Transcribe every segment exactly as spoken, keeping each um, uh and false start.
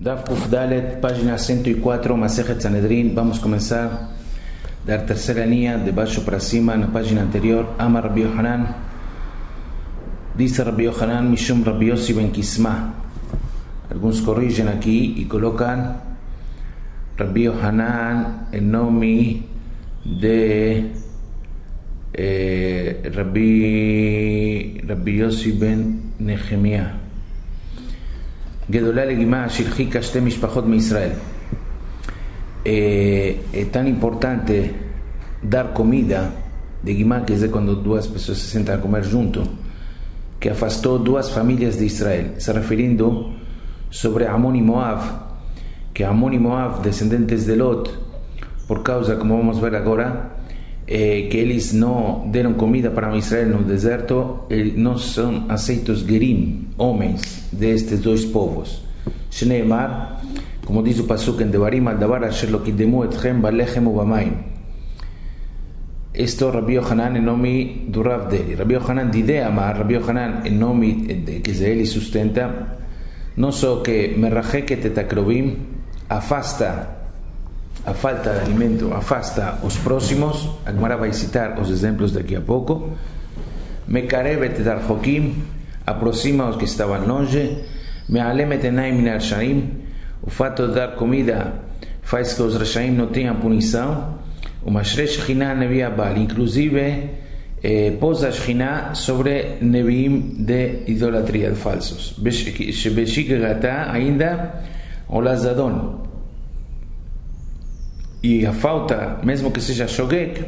Daf Kuf Dalet, página ciento cuatro, Masejet Sanedrín. Vamos a comenzar de la tercera línea, de bajo para cima, en la página anterior. Amar Rabbi Yohanan, dice Rabbi Yohanan, Mishum Rabbi Yossi ben Kisma. Algunos corrigen aquí y colocan Rabbi Yohanan en nombre de eh, Rabbi, Rabbi Yossi ben Nehemiah. גדולה לגימה שהרחיקה שתי משפחות מישראל. Eh, es tan importante dar comida de Guimá, que es cuando dos personas se sientan a comer juntos, que afastó dos familias de Israel. Está refiriendo sobre Amón y Moab, que Amón y Moab, descendientes de Lot, por causa, como vamos a ver ahora, eh, que ellos no dieron comida para Israel en el desierto, eh, no son aceitos gerim, hombres de estos dos povos. Shneimar, como dice el pasuk en Devarim, al davar asher lo kidemu etchem balechem ubamayim. Esto Rabbi Yohanan en nombre de Rav Deli. Rabbi Yohanan dide amar, Rabbi Yohanan en nombre de que se él sustenta, no so que merrajeket et akrobim, afasta a falta de alimento, afasta os próximos. Agmara va a citar los ejemplos de aquí a poco. Mekarevet et arjokim, aproxima a los que estaban longe. Me'alemet enai min al-shaim, o fato de dar comida faz que os rashaim não tenham punição. O mashre shechina nevi abal, inclusive eh, posa shechina sobre neviim de idolatria, de falsos. Shebeshik gata ainda olazadon. E a falta, mesmo que seja shogek,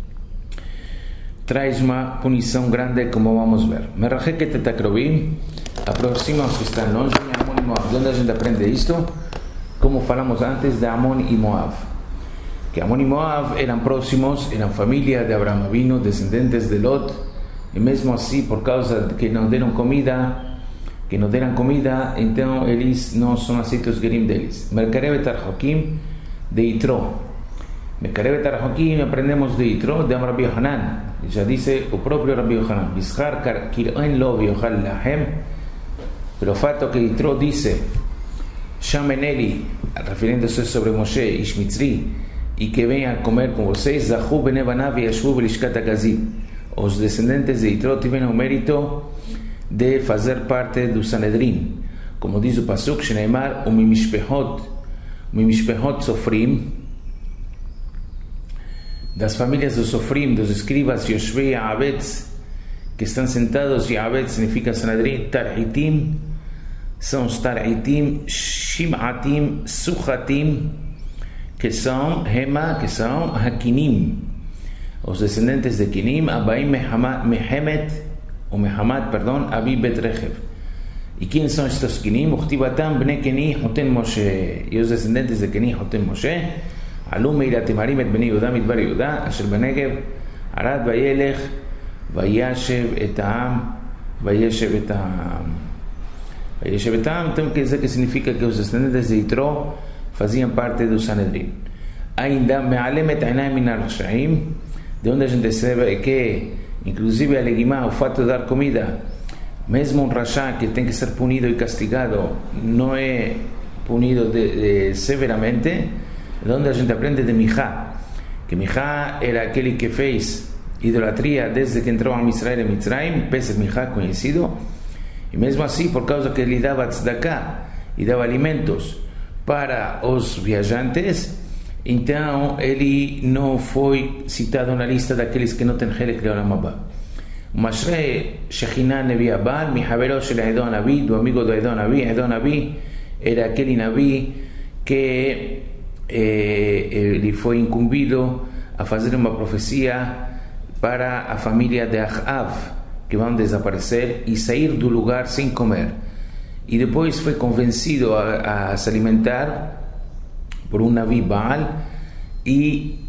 traz uma punição grande, como vamos ver. Merracheket et akrobim, aproxima os que estão longe de Amon e Moab. De onde a gente aprende isto? Como falamos antes de Amon e Moab, que Amon e Moab eram próximos, eram família de Abraham Avinu, descendentes de Lot, e mesmo assim, por causa de que não deram comida, que não deram comida, então eles não são aceitos gerim deles. Merkarevet arjokim de Itro. Mekarevet arjokim aprendemos de Itro, de Rabbi Yohanan. Já disse o próprio Rabbi Yohanan, Bishar kiroen lo viochal lahem. Pero el fato que Itro dice Shameneli, refiriéndose sobre Moshe Ish Mitzri, y que vengan a comer con vocês, Zahu bene banav yashvu belishkat hagazim. Os descendentes de Itro tienen un mérito de fazer parte do Sanedrín, como diz o pasuk Shneimar umimishpehot umimishpehot sofrim, das famílias dos sofrim, dos escribas Yoshvei Avetz, que están sentados. Y Avetz significa Sanedrín. Tarhitim são os Tarhitim, Shimatim, Suchatim, que são Hema, que são Hakinim, os descendentes de Kinim, Abaim Mehemet, ou Mehamad, perdão, Abi Bet Rechev. E quem são estes Kinim? Uchtibatam Bnei Keni Hoten Moshe. E os descendentes de Keni Hoten Moshe, Alum Meirat Marim et Bnei Yehuda Midbar Yehuda, Asher Benegev, Arad Vayelech, Vayashev et העם, Vayashev et העם. Vayashev et העם, tem que dizer que significa que os descendentes de Itro faziam parte do Sanedrín. Ainda Me'alemet Einai min al-Rashaim, de onde a gente sabe que, inclusive a Legimá, o fato de dar comida, mesmo um Rasha que tem que ser punido e castigado, não é punido de, de, severamente, de onde a gente aprende de Mijá, que Mijá era aquele que fez idolatria desde que entrou a Israel em Mitzrayim, Pesach Mijá conhecido, e mesmo assim, por causa que ele dava tzedakah e dava alimentos para os viajantes, então ele não foi citado na lista daqueles que não têm Helek Leolam Haba. Mashre Shechina Nevi Abal, Mihavero Shel Edom Navi, do amigo do Edom Navi. Edom Navi era aquele Navi que eh, ele foi incumbido a fazer uma profecia para a família de Ahav, que vão desaparecer e sair do lugar sem comer. E depois foi convencido a, a se alimentar por um Navi Baal, e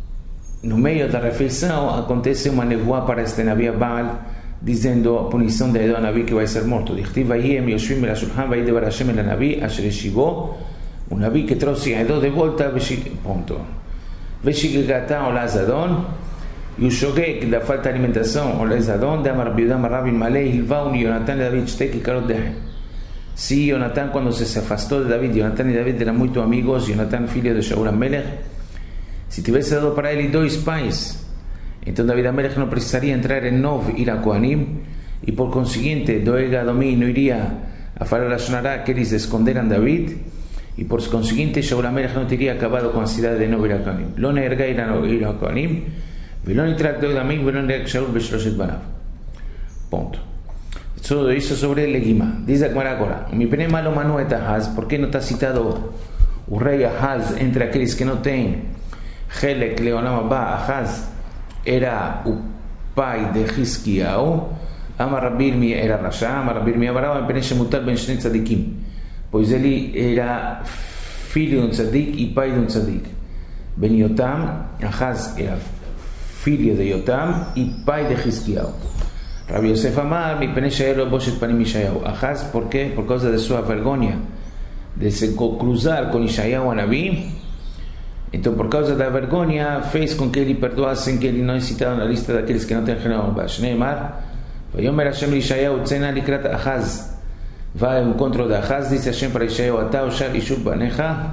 no meio da refeição acontece uma nevoa para este Navi Baal, dizendo a punição de Edom Navi, que vai ser morto. Dichtiv vayem yoshvim el ashulchan vayidevar Hashem el Navi asher yeshivó, um Navi que trouxe a Edom de volta, ponto. Veshigagata olazadon, e o shogek da falta de alimentação olazadon, de amar biudam rabin malei hilvaun Yonatan David shtek ikarot dehem. Sí, Jonatán, cuando se afastó de David, Jonatán y David eran muy amigos, Jonatán, filho de Shaul Amelech, si te hubiese dado para él dos pais, entonces David Amelech no precisaría entrar en Nov, ir a Kohanim, y por consiguiente, Doeg Adomí no iría a Farar la Shonará, que ellos esconderan David, y por consiguiente, Shaul Amelech no tendría acabado con la ciudad de Nov, ir a Kohanim. Lo neerga ir a Kohanim, velón y track Doeg Adomí, velón neerga Shaul Beshloshet Banav. Punto. Todo eso sobre Legima. Dice Agmara ahora, mi pene malo Manuet Ahaz, ¿por qué no está citado un rey Ahaz entre aquellos que no tienen Helek Leonam Abba? Ahaz era un pai de Hiskiau, Amar Rabirmi era Rasha, Amar Rabirmi Abaraba, en pene Shemutal ben Shnei Tzadikim, pues él era filho de un tzadik y pai de un tzadik. Ben Yotam, Ahaz era filho de Yotam y pai de Hiskiau. Rabbi Yosef Amar, mi pene Shaelo Boshet Panim Ishayahu. Ahaz, ¿por qué? Por causa de su vergüenza de se cruzar con Ishayahu a Naví. Entonces, por causa de la vergüenza, fez con que él perdoasen que él no es citado en la lista de aquellos que no tienen género. Shneimar, Vayomer Hashem Ishayahu, Tzena Likrat Ahaz. Va en contra de Ahaz, dice Hashem para Ishayahu, Ata Ushar Ishub Baneja.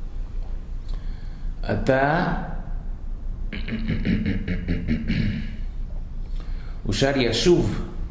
Ata. Ushar Yashuv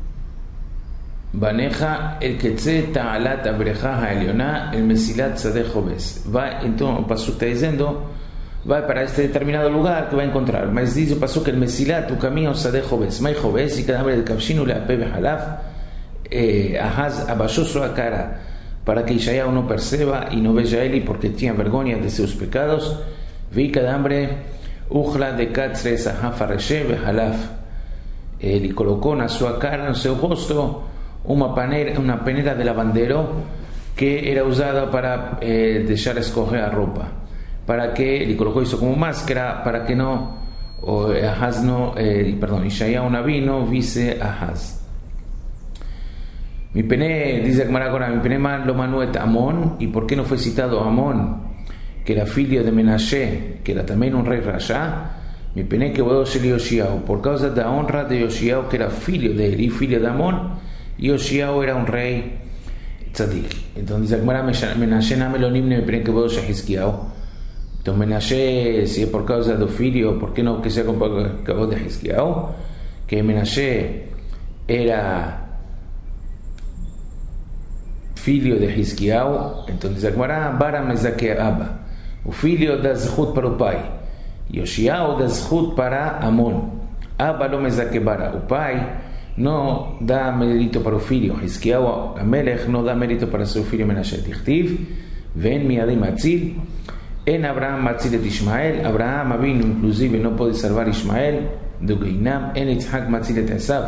Baneja el Ketze Ta'alat Abreja Ha'eliona el Mesilat Sadeh Joves. Va entonces, Pasuk está diciendo, va para este determinado lugar que va a encontrar. Mas dice Pasuk el Mesilat, tu camino Sadeh Joves. May Joves y cada hombre de Kavshinu le apebe Halaf. Ahaz abayó su cara para que Ishayahu no perceba y no vea a él porque tenía vergüenza de sus pecados. Vi cada hombre Ujla de Katzre Sahafa Reshe Halaf. Él y colocó en su cara, en su rostro, una panera, una penera de lavandero que era usada para eh, dejar escoger la ropa, para que él colocó eso como máscara para que no o, Ahaz no eh, perdón Ishayahu Naví no vise Ahaz. Mi pene, dice Agmara ahora, mi pene lo manuet Amón. ¿Y por qué no fue citado Amón, que era filho de Menashe, que era también un rey Rasha? Mi pene que voy a ser Yoshiao, por causa de la honra de Yoshiao, que era filho de él y filho de Amón. Yoshiao era un rey tzadik. Entonces dice Agmara, Menashe name lo nimne, mi pene que voy a ser Hiskiao. Entonces Menashe, si es por causa de filho, ¿por qué no que sea con cabo de Hiskiao? Que Menashe era filho de Hiskiao. Entonces Agmara, Bara Mezake Abba, o filho da Zhut para o pai. Yoshiao da Zhut para Amón. Abba lo Mezake Bara, o pai no da mérito para o filho. Hiskiao Amelech no da mérito para su filho Menashe. Tichtiv, ven miadim atzil, en Abraham atzil et Ishmael. Abraham Avinu inclusive no puede salvar Ishmael, de Geinam, en Itzhak atzil et Esav.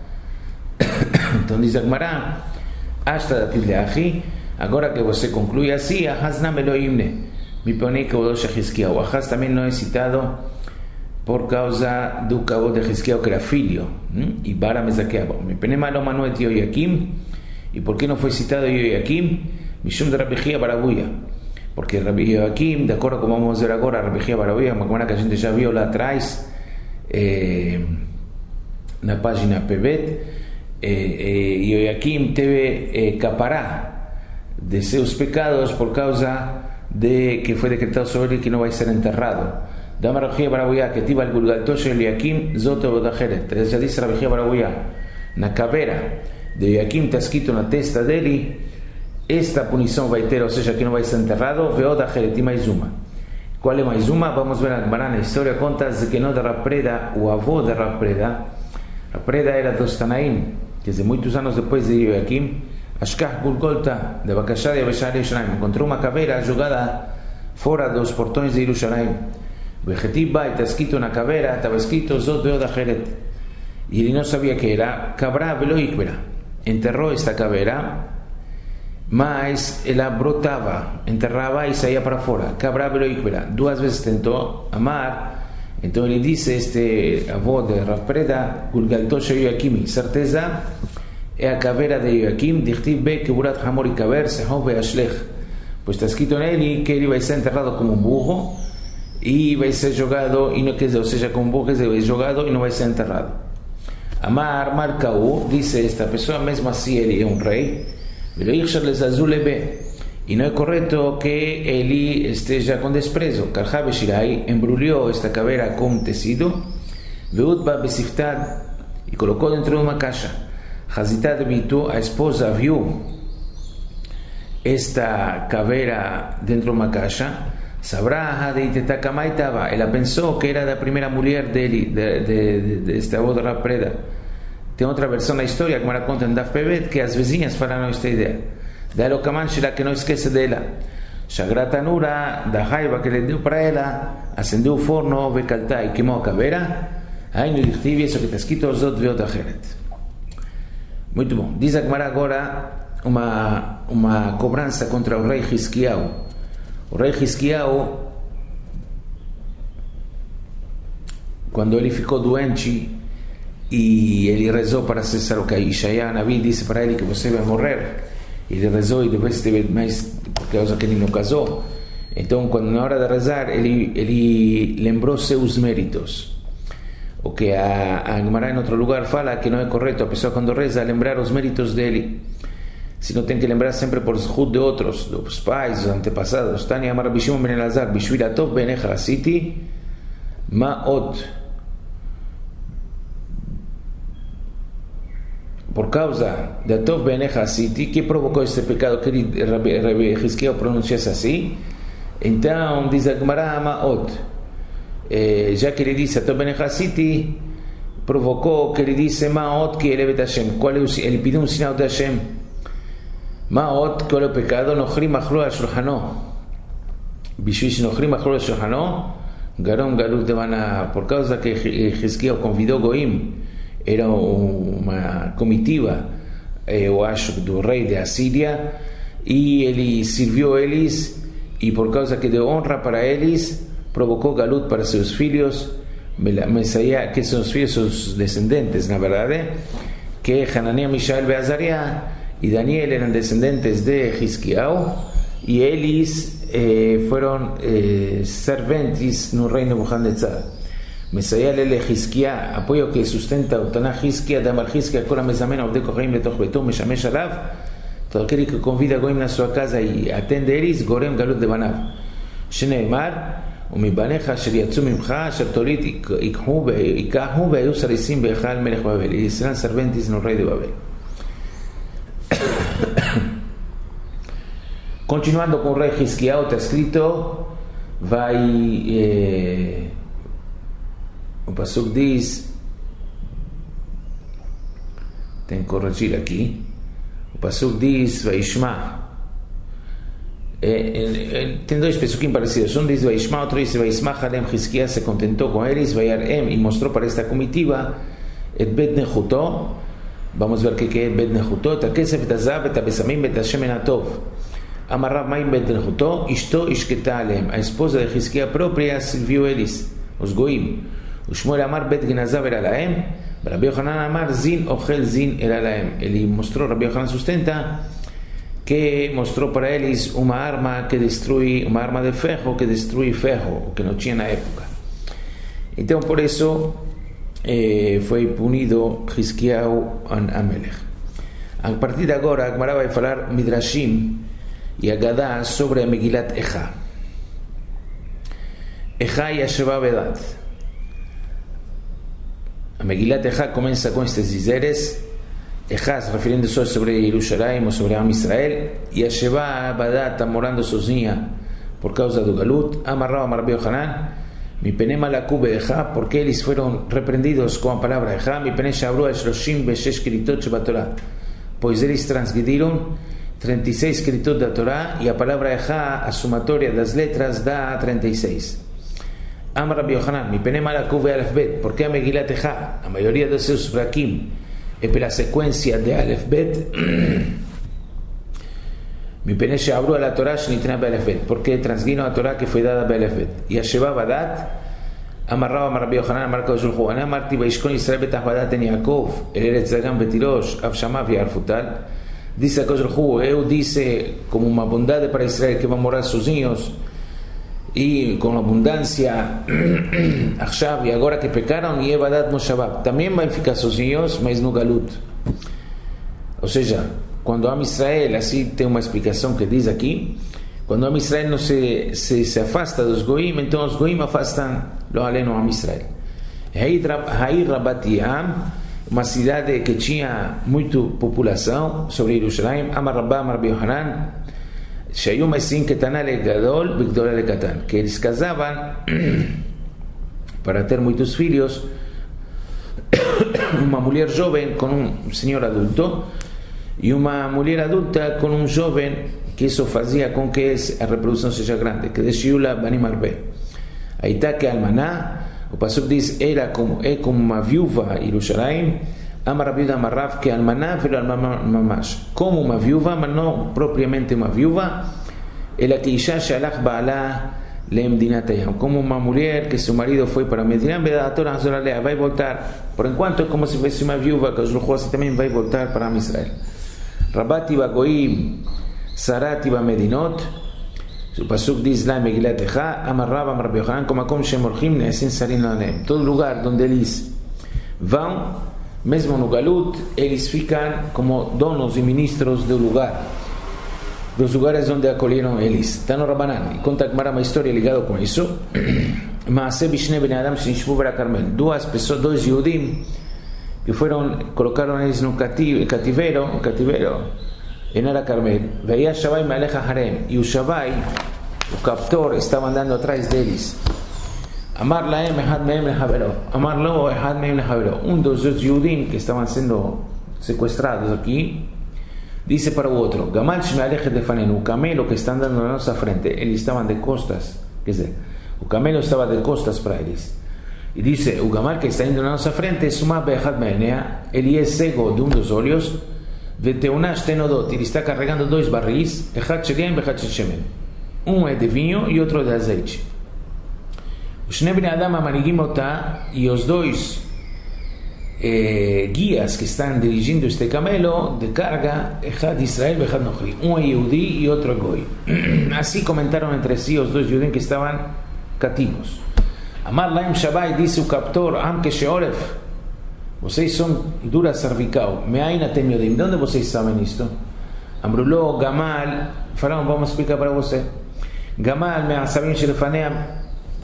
Entonces dice Agmara, hasta dativ leachi, agora que você concluye así, Ahaz name lo himne. Mi pone que voy a Hiskiao. Ahaz también no es citado por causa del cabo de Hiskiao que era filio. Y Bara me saqueaba. Mi pone malo Manuet Yoyakim. ¿Y por qué no fue citado Yoyakim? Mishum de Rabbi Jia Barabuya. Porque Rabbi Yoyakim, de acuerdo como vamos a ver ahora, Rabbi Jia Barabuya, como que la gente ya vio la atrás, eh, en la página Pebet, eh, Yoyakim debe eh, capará de sus pecados por causa de que fue decretado sobre él que no va a ser enterrado. Dama Rabbi Barabuya que tiba el Gulgaltosh el Yoyakim Zoto Bodajeret. Ya dice Rabbi Barabuya, na cabera de Yoyakim está escrito en la testa de él, esta punición va a ter, o sea que no va a ser enterrado. Veodajeret y Maizuma. ¿Cuál es Maizuma? Vamos a ver en la historia, contas de que no de Rapreda o avó de Rapreda. Rapreda era dos Tanaim, que desde muchos años después de Yoyakim, Ashkah Gulgolta de Bakashá de Abeshar Yerushalayim encontró una caveira jugada fuera de los portones de Yerushalayim. Vegetiba, está escrito una caveira, estaba escrito Zot Beodajeret. Y él no sabía que era Cabra Veloikbera. Enterró esta caveira, mas ella brotaba, enterraba y salía para afuera. Cabra Veloikbera. Dos veces intentó amar. Entonces le dice este avó de Rapreda, Gulgaltosh Yoyakimi, certeza. E a caveira de Yoyakim, dichtiv be keburat hamor y kaver sehov beashlech. Pues está escrito en él que él iba a ser enterrado como un burro y iba a ser jugado y no que o sea como un burro que se va a ser jugado y no va a ser enterrado. Amar Marcaú dice esta persona mesmo así él es un rey. y no es correcto que Eli esteja con desprecio. Karja Beshirai embruló esta calavera con tecido, Veutba Besiftad, y colocó dentro de una caja. Hazitad Bitu, a esposa, vio esta calavera dentro de una caja. Sabrá de Itetacamaitaba, ella pensó que era la primera mujer de Eli, de, de, de, de esta otra preda. Tem outra versão da história que me conta em Daf Pevet que as vizinhas falaram esta ideia. Da Elokaman Shela, que não esquece dela. Shagratanura, da raiva que ele deu para ela, acendeu o forno, vecaltá e queimou a caveira. Aí no Dichtiv, isso que está escrito, os outros veot acheret. Muito bom. Diz a Gemara agora uma, uma cobrança contra o rei Hizkiyahu. O rei Hizkiyahu, quando ele ficou doente, e ele rezou para cessar o cair. Ishaya Nabi disse para ele que você vai morrer. Ele rezou e depois teve mais por causa que ele não casou. Então, quando na hora de rezar, ele ele lembrou seus méritos. O que a, a Gemara em outro lugar fala que não é correto a pessoa quando reza lembrar os méritos dele. Se não tem que lembrar sempre por zhut de outros, dos pais, dos antepassados. Tani Amar Rabbi Shimon ben Elazar, Bishvil atov beinecha asiti ma'od. Por causa de Atov Benecha Asiti, que provocou este pecado que Rabbi Hizkiyahu pronunciasse assim. Então diz a Gemara Ma'od, eh, já que ele disse Atov Benecha Asiti, provocou que ele disse Ma'od que ele é de Hashem. Qual é o, ele pediu um sinal de Hashem. Ma'od, qual é o pecado? Nochri machlo al shulchano. Bishuish nochri machlo al shulchano, garon galut de Bana. Por causa que Hizkiyahu convidou Goim, era uma comitiva, eu acho, do rei de Assíria, e ele serviu eles, e por causa que deu honra para eles, provocou galut para seus filhos, que são os filhos, seus descendentes, na verdade, que Hananiah, Mishael e Azariah e Daniel eram descendentes de Hizkiyahu, e eles eh, foram eh, serventes no reino de Nebuchadnezzar. מסייע לחזקיה, apoio que sustenta o Tanakh Hizkiya, Damar Hizkiya, כל המזמן עובדי כוכבים לתוך ביתו, משמש עליו, todo aquele que convida goim na sua casa e atende eles, גורם גלות לבניו. שנאמר, ומבניך אשר יצאו ממך, אשר תוליד ייקחו והיו סריסים בהיכל מלך בבל. Y serán serventes no rei de Babel. Continuando com o rei Hizkiyahu, está escrito, vai... Eh, o Pasuk diz, tem que corrigir aqui, o Pasuk diz, Vaishma, é, é, tem dois Pasukim parecidos, um diz Vaishma, outro diz Vaishma, Halem Hizkiyahu se contentou com eles, Vayarem, e mostrou para esta comitiva, et Bet Nechuto, vamos ver o que é Bet Nechuto, et הכסף, את הזהב, את הבשמים, ואת השמן הטוב. אמר רב מים Bet Nechuto, אשתו השקטה עליהם, a esposa de Hizkiyahu própria serviu eles, os goim. ושמואל אמר בית גנזיו אלא להם, ורבי יוחנן אמר זין אוכל זין אלא להם. Ele mostrou, Rabbi Yohanan sustenta que mostrou para eles uma arma que destrui, uma arma de ferro que destrui ferro, que não tinha na época. Então por isso eh, foi punido Hizkiyahu Amelech. A partir de agora a Gemara vai falar Midrashim e Agadá sobre a Megilat Echa. Echa e Asheva Vedat. A Megilat Echa começa com estes dizeres, Echa referindo-se sobre Jerusalém ou sobre Am Israel, e a Sheva Badat está morando sozinha por causa do Galut. Amarrao Amar Rabbi Yohanan, mi pene malaku be'echa, porque eles foram repreendidos com a palavra Echa, mi pene shabru shloshim ve'shesh kritot shebatorah, pois eles transgrediram trinta e seis kritot da Torá, e a palavra Echa, a somatória das letras, dá trinta e seis. Amar Rabbi Yohanan, mi pene malaku ve'alef bet, porque a Megilat Echa, a maioria dos seus brakim, é pela sequência de Alef Bet, mi pene she'abru ala Torá shenitna be'alef bet, porque transgrediram a Torá que foi dada be'alef bet. E a Sheva Badat, Amarrao Amar Rabbi Yohanan, Amar Kadosh Baruch Hu, Ana amarti vayishkon Yisrael betach Badat en Yaakov, el eretz Dagan betirosh, av shamav yarfutal. Dice a Kadosh Baruch Hu, eu disse como uma bondade para Israel que vão morar sozinhos e com abundância, e agora que pecaram, e Evadat Moshavab também vai ficar sozinhos, mas no Galut. Ou seja, cuando Am Israel, así tengo una explicación que dice aquí, cuando Am Israel no se, se, se afasta de los Goim, entonces los Goim afastan los alenos a Am Israel. Aí Rabati Am, uma cidade que tinha muita população sobre Jerusalém, Amar Rabba Amar Rabbi Yohanan, שהיו מסיעים קטנה לגדול וגדולה לקטן, que eles casavam para ter muitos filhos, uma mulher jovem com um senhor adulto e uma mulher adulta com um jovem, que isso fazia com que a reprodução seja grande, que desciula Banim Arbe. Aí está que Almaná, o pastor diz, era como, é como uma viúva em Jerusalém, Amar Rabbi Yehuda Amar Rav, que Almaná velo Almaná mamash, como uma viúva, mas não propriamente uma viúva, ela que Isha Shalach Ba'ala Le'emdinat Hayam, como uma mulher que seu marido foi para Medina, vai voltar, por enquanto é como se fosse uma viúva, que os lujosos também vai voltar para Israel. Rabati Bagoim, Sarati Bamedinot, o pasuk diz lá em Megilat Echa, Amar Rav Amar Rabbi Yohanan, como como Shem Orchim Ne'esin Sarim Lanem, todo lugar onde eles vão, mesmo no Galut, eles ficam como donos e ministros do lugar, dos lugares onde acolheram eles. Está no Rabanan, e conta uma história ligada com isso. Maaseh b'shnei bnei Adam shenishbu v'ra Carmel, duas pessoas, dois Yehudim que foram, colocaram eles no cativeiro, cativeiro em Ara Carmel. Veia Shavai me'alech harem, e o Shavai, o captor, estava andando atrás deles. Amar laem ehad mehem lehavero, amar lo ehad mehem lehavero, um dos dois Yehudim que estavam sendo sequestrados aqui, disse para o outro, Gamal shme'alechet lefanenu, o camelo que está andando na nossa frente, eles estavam de costas, quer dizer, o camelo estava de costas para eles, e disse, o Gamal que está indo na nossa frente, suma be'ehad me'enea, ele é cego de um dos olhos, ve'teuna shtenodot, ele está carregando dois barris, ehad shel ve'ehad shel shemen, um é de vinho e outro é de azeite. Os Shnei Bnei Adam amanigim otá, e os dois eh, guias que estão dirigindo este camelo de carga, Echad Israel Echad Nochri, um é Yehudi e outro é Goi. Assim comentaram entre si os dois Yehudim que estavam cativos. Amar Laim Shabai, disse o captor, Am Kesheoref, vocês são dura cervical, Me'ain atem yodim, de onde vocês sabem isto? Amrulo, Gamal, falaram, vamos explicar para você. Gamal, Me'asavim Shelefaneam,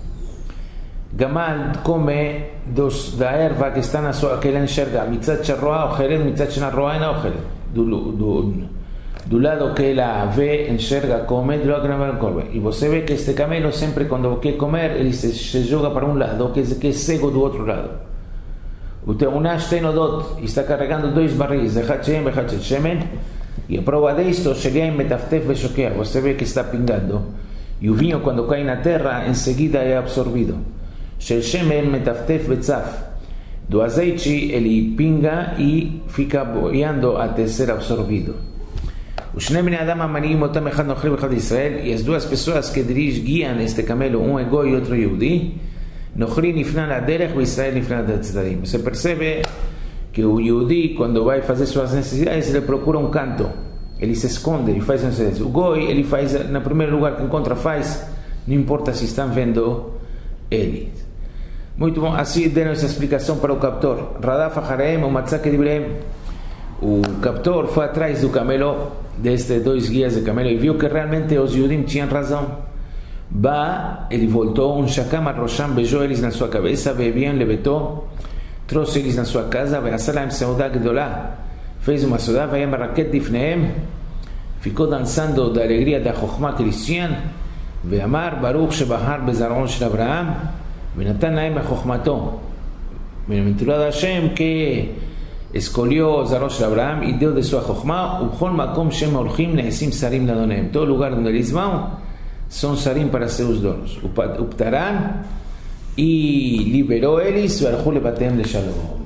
Gamal come dos, da erva que está na sua, que ele enxerga, mitzat sharroa ochelet, mitzat shenarroa ena ochelet, do, do, do lado que ela vê, enxerga, come, do lado que não come. E você vê que este camelo sempre quando quer comer, ele se, se joga para um lado, que, que é cego do outro lado. O Teunash tenodot está carregando dois barris, echad shemen, echad shel shemen, e a prova disto, cheguei metaftef veshokea, você vê que está pingando, e o vinho quando cai na terra, em seguida é absorvido. Shel shemen metaftef betzaf, do azeite ele pinga e fica boiando até ser absorvido. Os Shnei Bnei Adam amanigim otam echad nochri v'echad Israel, e as duas pessoas que dirigem, guiam este camelo, um é Goi e outro Yehudi, nochri nifna laderech e Israel nifna latzedadim. Você percebe que o Yehudi, quando vai fazer suas necessidades, ele procura um canto, ele se esconde, ele faz necessidades. O Goi, ele faz, no primeiro lugar que encontra, faz, não importa se estão vendo ele. Muito bom, assim deram essa explicação para o captor. Radaf Achareim, o Matzak Edibreim. O captor foi atrás do camelo, destes dois guias de camelo, e viu que realmente os Yudim tinham razão. Ba, ele voltou, um Shakam Rosham beijou eles na sua cabeça, bebiam, levetou, trouxe eles na sua casa, ve'asalaim seudah gedolá, fez uma seudah, ve'yam baraket difneem, ficou dançando da alegria da Chokhmah que eles tinham, ve'amar Baruch shebahar bezaron shel Abraham, ונתן להם מחוכמתו, בנבואת השם escolhió Zaró de Abraham y dio de su Jochma, ובכל מקום שהם הולכים נעשים שרים לאדוניהם. Todo lugar donde eles vão são sarim para seus donos. Uptarán y liberó eles, והלכו לבתיהם לשלום.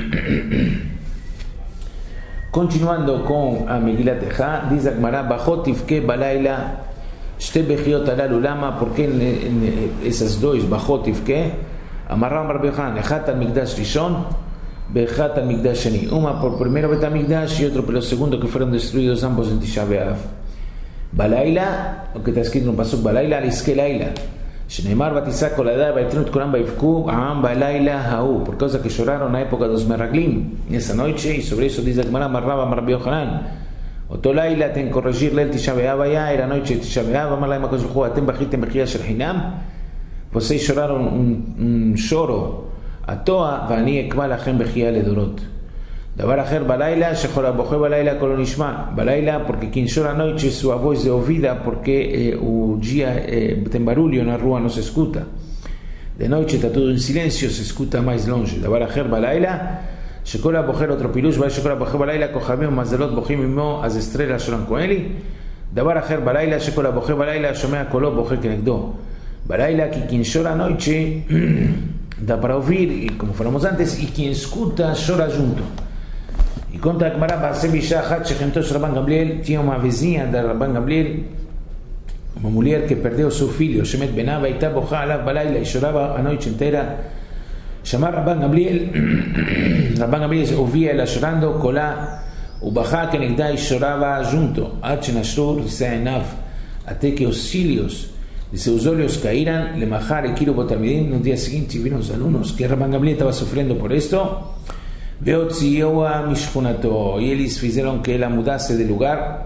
Continuando com a Megilat Echa, diz a Gemara, Bachot tivke balayla שתי בכיות הללו, למה? porque esses dois, Bachot tivke, אמרם רבי יוחנן, אחד על מקדש ראשון, באחד על מקדש שני, uma por primero בית המקדש y otro por los segundos que fueron destruidos ambos en Tisha B'Av. בלילה, lo que está escrito en un pasuk, בלילה על עסקי לילה, שנאמר ותישא כל עדה ויתנו את כולם ויבכו העם בלילה ההוא, por causa que lloraron na época dos meraglim, essa noite, y sobre eso dice a Gemara, אמר רבא אמר רבי יוחנן, Otolaila ten corregirle el Tisha B'Av ya, era noche de Tisha B'Av, Amar Lahem HaKadosh Baruj Hu, Atem bajitem bejía shel hinam, vocês choraram un, un choro a toa, Vani ekma lachem bejía ledorot. Davar acher balaila, shechora boje balaila kolonishma, balaila porque quien llora a noche su voz de ouvida porque eh, o dia eh, tem barulho na rua, não se escuta. De noite está tudo em silêncio, se escuta mais longe. Davar acher balaila, shekora bojer otro pirush, vai shekora boje balaila, kochavim mazalot bochim imo, as estrelas lloran con él. Davar acher balaila, shekora boje balaila, shomea kolo boje kenegdo. Balaila que quien llora a noche da para ouvir, y como falamos antes, y quien escuta llora junto. E conta a Gemara, Basem Isha Achat Shechentosh Rabban Gamliel, tinha uma vizinha da Rabban Gamliel, uma mulher que perdeu seu filho, Shemet Benava, e estava bochá alav balaila, e chorava a noite inteira. Chamar Rabban Gamliel, Rabban Gamliel ouvia ela chorando, colá, o bachá que negdá e chorava junto, Ad Shenashur Seinav, até que os cílios de seus olhos caíram, Lemachar e Kiro Botalmidim, no dia seguinte viram os alunos que Rabban Gamliel estava sofrendo por isto, Veotzioa Mishkunato, y eles fizeram que ela mudasse de lugar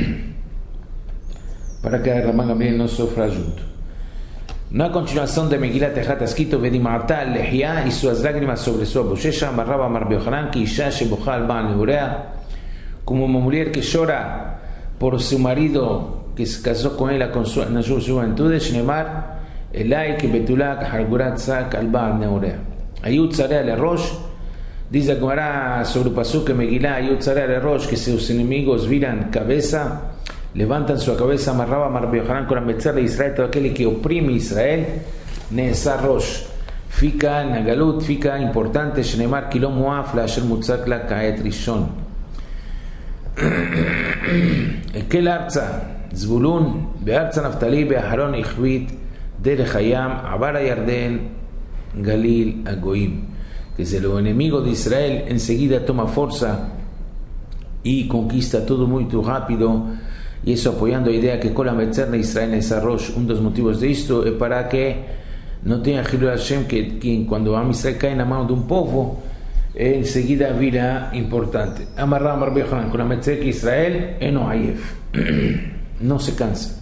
para que a Rabban Gamliel não sofra junto. Na continuação de Megilat Echad está escrito Vedimarta lehia, e suas lágrimas sobre sua bochecha, amarrava Rabbi Yochanan que Isha shebocha al Baal Neurea, como uma mulher que chora por seu marido que se casou com ela com sua, na sua juventude, Shnemar Elai que betulak hargurat sak al Baal Neurea. Ayud tzarea le rosh. Dice a Gemara sobre el pasuk que Megilá y Utzara de Rosh, que sus enemigos viran cabeza, levantan su cabeza, amarraba a Rabbi Yochanan con la metzar de Israel, todo aquel que oprime Israel, Neesa Rosh, fica en Galut, fica importante, Shneimar Kilom Moaf, la Asher Mutzakla Kaet Rishon. Ekel Arza, Zvulun, Bearza Naftali, Beaharon Ichvit, Derech Hayam, Abara Yarden, Galil Agoim. Que es el enemigo de Israel enseguida toma fuerza y conquista todo muy rápido, y eso apoyando la idea que con la Metzer de Israel es arroz. Uno de los motivos de esto es para que no tenga Hilul Hashem, que, que cuando Am Israel cae en la mano de un povo enseguida vira importante. Amarra Rabbi Yochanan con la Metzer que Israel eno ayef, no se cansa.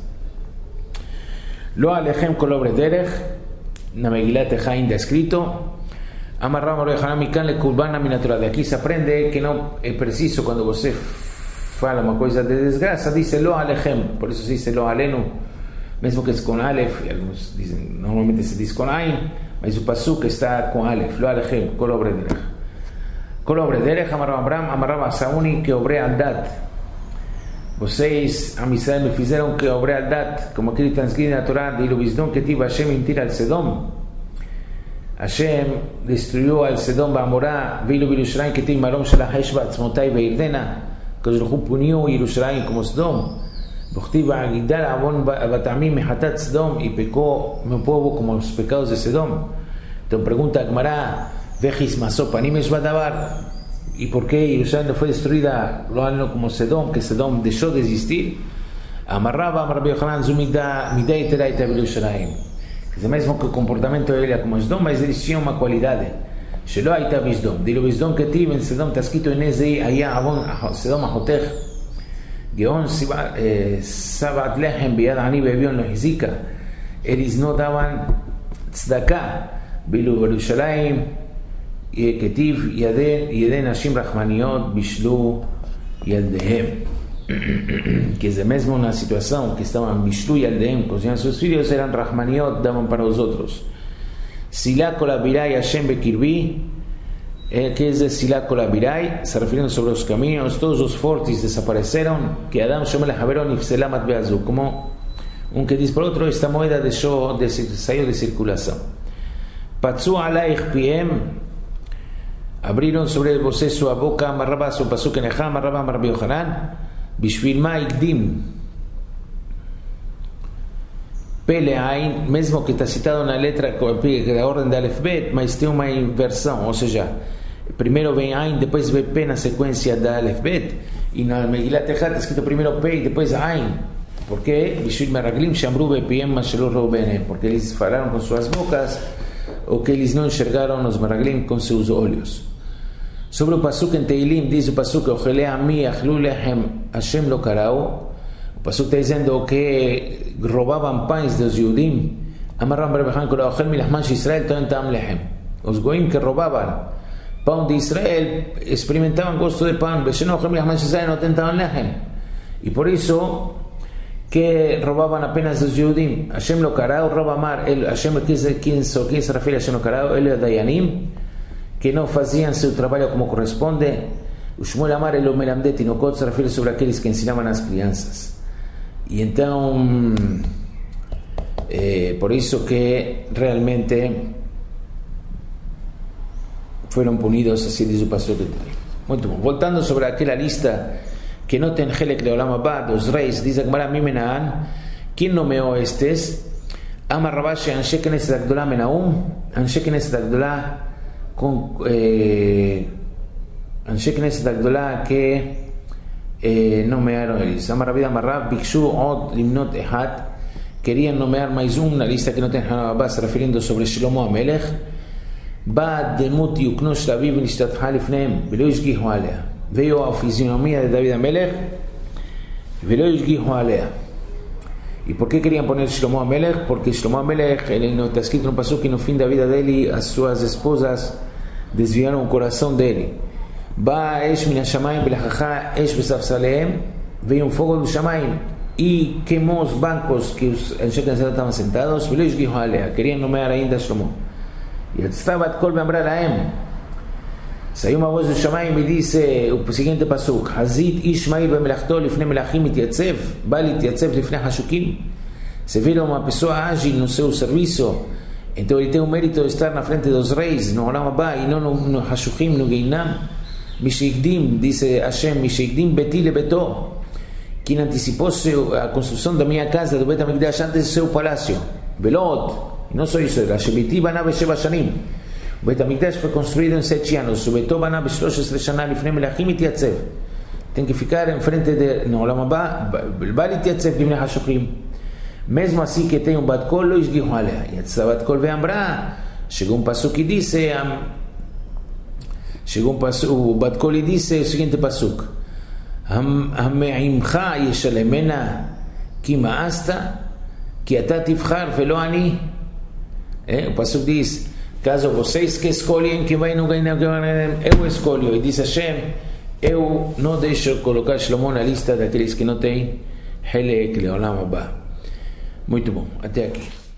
Lo alejem kolobre derech, na Megilat Echaim escrito. Amarramos Rabbi Yochanan mikan le kurbana minatura. De aquí se aprende que no es preciso cuando você fala uma coisa de desgraça, dice lo alechem, por eso se dice lo alenu, mesmo que es con alef, y algunos dicen, normalmente se dice con ain, mas o pasuk está con alef, lo alechem, kol obre derech. Kol obre derech, amarrava Abraham, amarrava Saúl que obre aldat. Vocês, a Israel, me fizeram que obre aldat, como aquele transcrito na Torá, de Ilubisdom que tive Hashem mentir al Sedom. Hashem destruyó al Sedom Bamorá, Veilu Birushalayim que tiene Marom Shel Haesh Ba'atzmotai Be'irdena, que Baruj Hu punió Yerushalayim como Sedom. Bochtiv Agidal Avon Batamim Mehatat Sedom, y pecó mi pueblo como los pecados de Sedom. Entonces pregunta Gemara, Vejis Masó Panimesh Badavar, ¿y por qué Yerushalayim fue destruida lo como Sedom, que Sedom dejó de existir? Amarraba Rabbi Yochanan Zumida Midei Teraita Yerushalayim. Es el mismo que el comportamiento de ella como Sdom, es decir, una cualidad. Shelo Aita Bisdom. Dilo Bisdom que tive en Sedom, está escrito en ese allá Avon Sedom Ahotech. Geon Sabat Lechem Biad Ani Bebion lo Hizika. Ellos no daban tzedakah. Bilu Yerushalayim que tive Yeden Hashim Rachmaniot Bishlu Yaldehem. Que es mesmo una situación que estaban Bishlu y Aldehem, cocinan sus filhos, eran Rahmaniot, daban para los otros. Silá Kolabirai Hashem Bekirbi, que es de Silá Kolabirai, se refieren sobre los caminos, todos los fortis desaparecieron, que Adam Shomel Haveron y Selamat Beazu, como un que dice por otro, esta moneda de show de salió de circulación. Patzu Alaich Piem, abrieron sobre el vocé su boca, amarraba su pasuk en Ejá, amarraba Rabbi Yochanan. Bishvil ma ikdim Pele Ain, mesmo que está citado en la letra de la orden de Aleph Bet, mas tem uma inversão, ou seja, primeiro vem Ain, depois vem P na sequência da Aleph Bet, e na Megilat Echad está escrito primeiro P e depois Ain. Por quê? Bishvil meraglim shamru bepiem mashelor roubene, porque eles falaram com suas bocas o que eles não enxergaram nos meraglim com seus olhos. Sobre o pasuk em Teilim, diz o pasuk, Ochelei ami achlu lechem Hashem lo karau. O pasuk está dizendo que roubavam pães dos Yudim. Amar Ram Rebbe Hanan, Ochel milachman de Israel toem tam lechem. Os goim que roubavam pão de Israel experimentavam gosto de pão. Besheno Ochel milachman de Israel toem tam lechem. E por isso que roubavam apenas dos Yudim. Hashem lo karau, rouba Amar, Hashem quem se refere a Hashem lo karau, ele é Dayanim, que não faziam seu trabalho como corresponde. O Shmuel Amar ele o Melamdet Tinokot se refere sobre aqueles que ensinavam as crianças. E então, é, por isso que realmente foram punidos, assim diz o pastor. Muito bom. Voltando sobre aquela lista que não tem Helek Leolam Abba, dos reis, diz a Gemara Mimenaan, quem nomeou estes? Amar Rabashi Anshe Knesset Agdolah Menaum, Anshe Knesset Agdolah con eh, Anshe Knesset Agdolah que eh, nomearon eles. Amar Rabbi Amar Rav Bikshu Od Limnot Ehad, querían nomear mais una lista que no tiene Abba, se refiriendo sobre Shlomo Amelech. Ba Demut Yuknosh David Nishtatha Lifneim Velo Yishgihu Alea, veio a fisionomía de David Amelech Velo Yishgihu Alea. ¿Y por qué querían poner Shlomo Amelech? Porque Shlomo Amelech, ele no está escrito en un pasuk que no fin da vida dele as suas esposas desviaram o coração dele. Ba esh min hashamayim belachacha esh besafsalehem, veio um fogo do Shamayim e queimou os bancos que os Anshe Knesset estavam sentados. Velo yishgihu alea, queriam nomear ainda Shlomo. E estava bat kol be'amra lahem, saiu uma voz do Shamayim e disse o seguinte pasuk: Hazit Ishmael bemelachto lifnei melachim itiyatzev, ba litiyatzev lifnei hashukim. Se vira uma pessoa ágil no seu serviço, então ele tem o mérito de estar na frente dos reis no Olam Abba e não no, no Hashukim, no Geinam. Mishigdim, diz Hashem, Mishigdim beti lebeto, quem antecipou a construção da minha casa, do Bet HaMikdash, antes do seu palácio. Velod, não só isso, Shebiti bana b'sheva shanim. O Bet HaMikdash foi construído em sete anos. O Beto bana b'shlosh shana lifnei melachim itiyatzev. Tem que ficar em frente de no Olam Abba, bal itiyatzev lifnei Hashukim. Mesmo assim que tem um bat kol, lo yishgihu alea. Yatsa bat kol ve'amra, chegou um pasuk que disse, chegou um pasuk, o bat kol e disse o seguinte pasuk: Hame'imcha yeshalemena ki ma'asta ki ata tivchar velo ani. O pasuk diz, caso vocês que escolhem que vai no ganhar, eu escolho. E diz Hashem, eu não deixo colocar Shlomo na lista daqueles que não têm Helek Leolam Abba. Muito bom, até aqui.